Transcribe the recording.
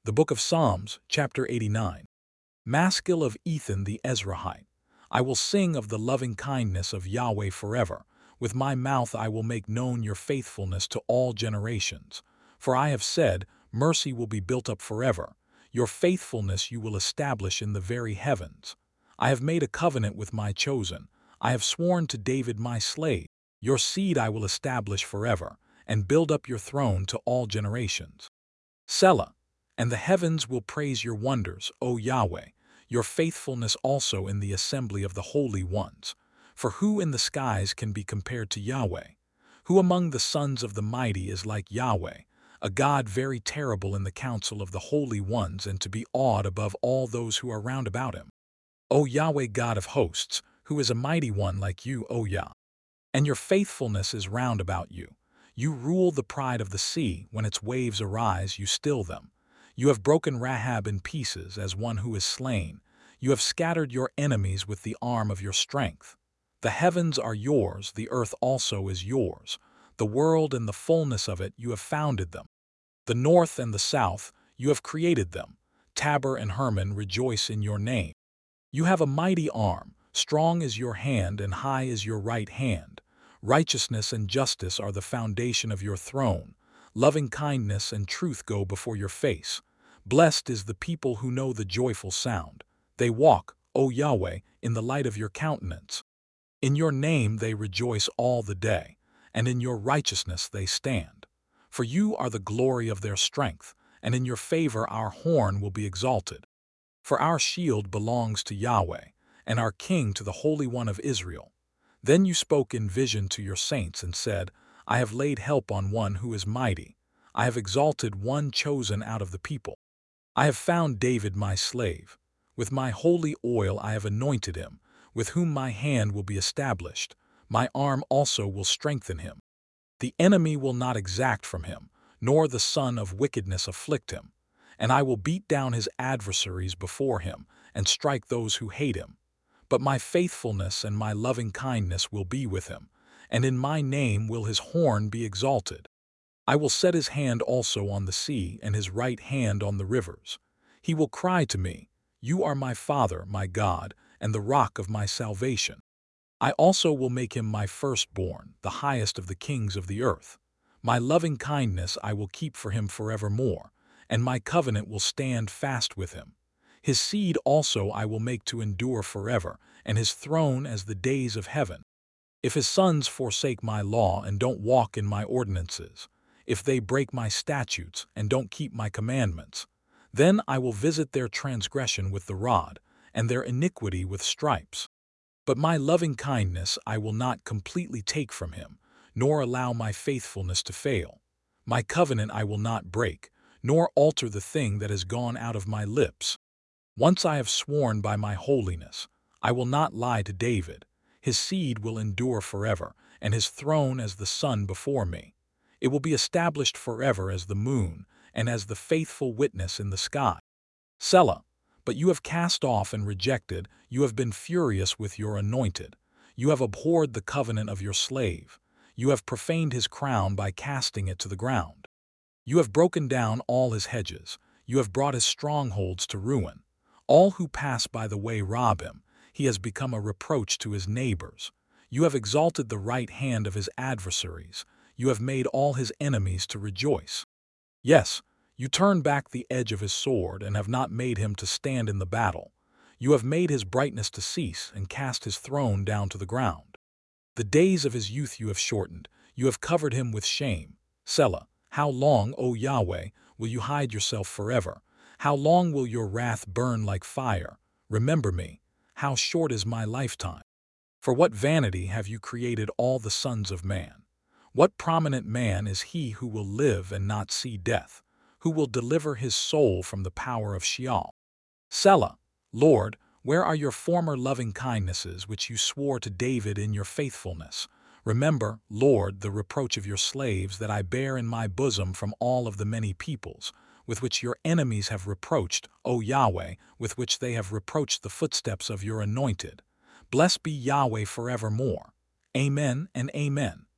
The Book of Psalms, chapter 89. Maskil of Ethan the Ezrahite. I will sing of the loving kindness of Yahweh forever. With my mouth I will make known your faithfulness to all generations. For I have said, mercy will be built up forever. Your faithfulness you will establish in the very heavens. I have made a covenant with my chosen. I have sworn to David my slave. Your seed I will establish forever, and build up your throne to all generations. Selah. And the heavens will praise your wonders, O Yahweh, your faithfulness also in the assembly of the holy ones. For who in the skies can be compared to Yahweh? Who among the sons of the mighty is like Yahweh, a God very terrible in the council of the holy ones and to be awed above all those who are round about him? O Yahweh God of hosts, who is a mighty one like you, O Yah. And your faithfulness is round about you. You rule the pride of the sea. When its waves arise, you still them. You have broken Rahab in pieces as one who is slain. You have scattered your enemies with the arm of your strength. The heavens are yours, the earth also is yours. The world and the fullness of it, you have founded them. The north and the south, you have created them. Tabor and Hermon rejoice in your name. You have a mighty arm, strong is your hand and high is your right hand. Righteousness and justice are the foundation of your throne. Loving kindness and truth go before your face. Blessed is the people who know the joyful sound. They walk, O Yahweh, in the light of your countenance. In your name they rejoice all the day, and in your righteousness they stand. For you are the glory of their strength, and in your favor our horn will be exalted. For our shield belongs to Yahweh, and our king to the Holy One of Israel. Then you spoke in vision to your saints and said, I have laid help on one who is mighty. I have exalted one chosen out of the people. I have found David my slave. With my holy oil I have anointed him, with whom my hand will be established. My arm also will strengthen him. The enemy will not exact from him, nor the son of wickedness afflict him. And I will beat down his adversaries before him, and strike those who hate him. But my faithfulness and my loving kindness will be with him, and in my name will his horn be exalted. I will set his hand also on the sea, and his right hand on the rivers. He will cry to me, You are my Father, my God, and the rock of my salvation. I also will make him my firstborn, the highest of the kings of the earth. My loving kindness I will keep for him forevermore, and my covenant will stand fast with him. His seed also I will make to endure forever, and his throne as the days of heaven. If his sons forsake my law and don't walk in my ordinances, if they break my statutes and don't keep my commandments, then I will visit their transgression with the rod, and their iniquity with stripes. But my loving kindness I will not completely take from him, nor allow my faithfulness to fail. My covenant I will not break, nor alter the thing that has gone out of my lips. Once I have sworn by my holiness, I will not lie to David. His seed will endure forever, and his throne as the sun before me. It will be established forever as the moon, and as the faithful witness in the sky. Selah. But you have cast off and rejected, you have been furious with your anointed. You have abhorred the covenant of your slave. You have profaned his crown by casting it to the ground. You have broken down all his hedges. You have brought his strongholds to ruin. All who pass by the way rob him. He has become a reproach to his neighbors. You have exalted the right hand of his adversaries. You have made all his enemies to rejoice. Yes, you turn back the edge of his sword and have not made him to stand in the battle. You have made his brightness to cease and cast his throne down to the ground. The days of his youth you have shortened. You have covered him with shame. Selah. How long, O Yahweh, will you hide yourself forever? How long will your wrath burn like fire? Remember me. How short is my lifetime? For what vanity have you created all the sons of man? What prominent man is he who will live and not see death, who will deliver his soul from the power of Sheol? Selah. Lord, where are your former loving kindnesses which you swore to David in your faithfulness? Remember, Lord, the reproach of your slaves that I bear in my bosom from all of the many peoples, with which your enemies have reproached, O Yahweh, with which they have reproached the footsteps of your anointed. Blessed be Yahweh forevermore. Amen and amen.